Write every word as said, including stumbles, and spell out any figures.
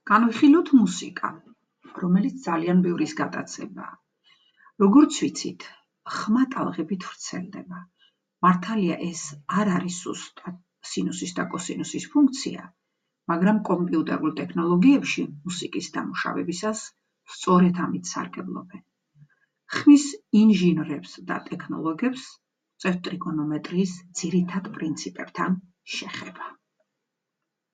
განვიხილოთ მუსიკა, რომელიც ძალიან ბევრის გატაცებაა. როგორც ვიცით, ხმა ტალღებით ვრცელდება. მართალია ეს არ არის ზუსტად სინუსის და კოსინუსის ფუნქცია, მაგრამ კომპიუტერულ ტექნოლოგიებში მუსიკის დამუშავებისას სწორედ ამით სარგებლობენ. ხმის ინჟინრებს და ტექნოლოგებს ვწევთ ტრიგონომეტრიის ძირითად პრინციპებთან შეხება.